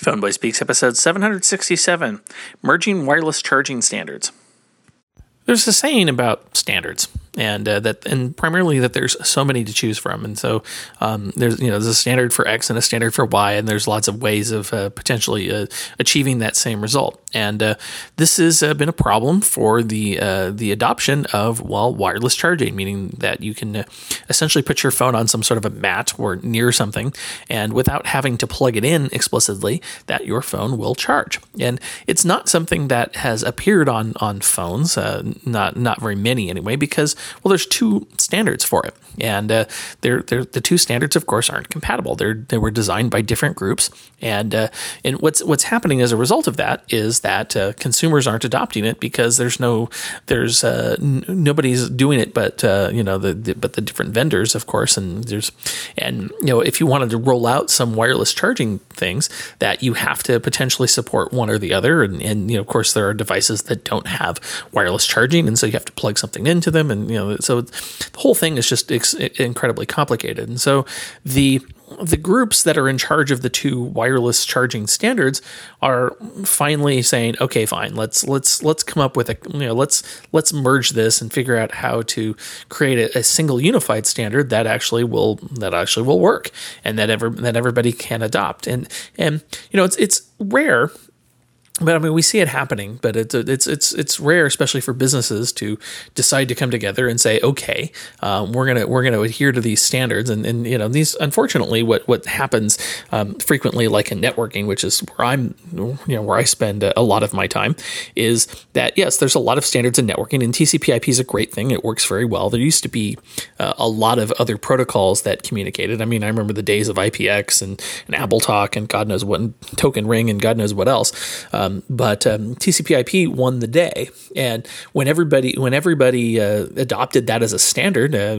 Phoneboy Speaks, episode 767, Merging Wireless Charging Standards. There's a saying about standards, and primarily that there's so many to choose from, and so there's a standard for X and a standard for Y, and there's lots of ways of potentially achieving that same result. And this has been a problem for the adoption of wireless charging, meaning that you can essentially put your phone on some sort of a mat or near something, and without having to plug it in explicitly, that your phone will charge. And it's not something that has appeared on phones. Not very many anyway, because there's two standards for it, and the two standards, of course, aren't compatible. They were designed by different groups, and what's happening as a result of that is that consumers aren't adopting it because nobody's doing it, but the different vendors, of course, and if you wanted to roll out some wireless charging things, that you have to potentially support one or the other, and of course there are devices that don't have wireless charging. And so you have to plug something into them, and so the whole thing is just incredibly complicated. And so the groups that are in charge of the two wireless charging standards are finally saying, okay, fine, let's come up with let's merge this and figure out how to create a single unified standard that actually will work and that everybody can adopt. And it's rare. But I mean, we see it happening, but it's rare, especially for businesses, to decide to come together and say, okay, we're gonna adhere to these standards, and these, unfortunately, what happens frequently, like in networking, which is where I spend a lot of my time, is that yes, there's a lot of standards in networking, and TCP/IP is a great thing. It works very well. There used to be a lot of other protocols that communicated. I mean, I remember the days of IPX and AppleTalk and God knows what, and Token Ring and God knows what else. But TCP/IP won the day, and when everybody adopted that as a standard, a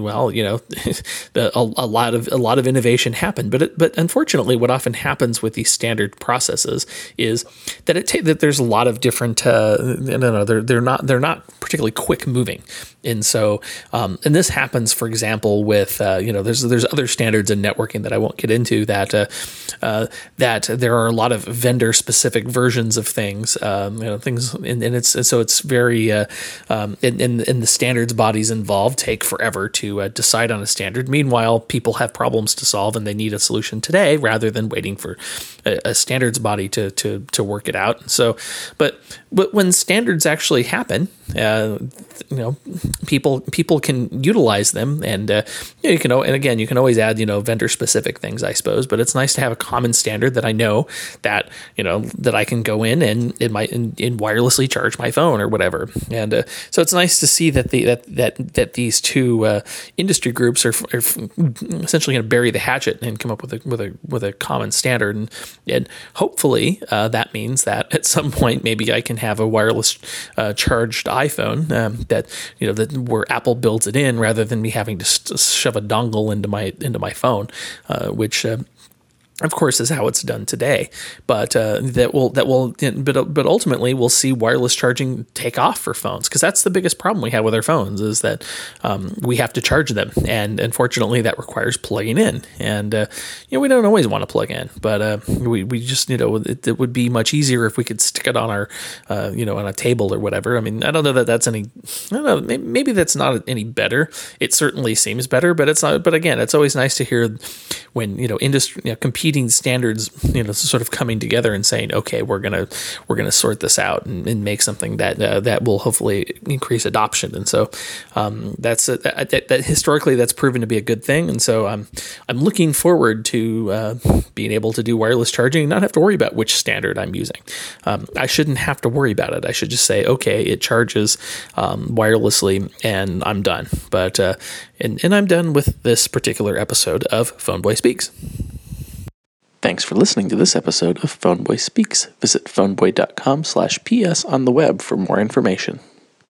lot of innovation happened. But unfortunately, what often happens with these standard processes is that there's a lot of different. They're not particularly quick moving, and so and this happens, for example, with there's other standards in networking that I won't get into that there are a lot of vendor specific versions of things, and it's very and the standards bodies involved take forever to decide on a standard. Meanwhile, people have problems to solve and they need a solution today rather than waiting for a standards body to work it out. So, but when standards actually happen, people can utilize them, and you can always add vendor specific things, I suppose. But it's nice to have a common standard that I know that that I can go in and wirelessly charge my phone or whatever. And so it's nice to see that these two industry groups are essentially going to bury the hatchet and come up with a common standard, and hopefully that means that at some point maybe I can have a wireless charged iPhone that where Apple builds it in rather than me having to shove a dongle into my phone, which of course is how it's done today, but ultimately we'll see wireless charging take off for phones, because that's the biggest problem we have with our phones, is that we have to charge them, and unfortunately that requires plugging in, and we don't always want to plug in, but we just it would be much easier if we could stick it on our on a table or whatever. I mean, I don't know that that's any. I don't know. Maybe that's not any better. It certainly seems better, but it's not. But again, it's always nice to hear when industry competing standards sort of coming together and saying, okay, we're gonna sort this out and make something that will hopefully increase adoption. And so that historically that's proven to be a good thing. And so I'm looking forward to being able to do wireless charging and not have to worry about which standard I'm using. I shouldn't have to worry about it. I should just say, okay, it charges wirelessly, and I'm done. But and I'm done with this particular episode of Phoneboy Speaks. Thanks for listening to this episode of Phoneboy Speaks. Visit phoneboy.com/ps on the web for more information.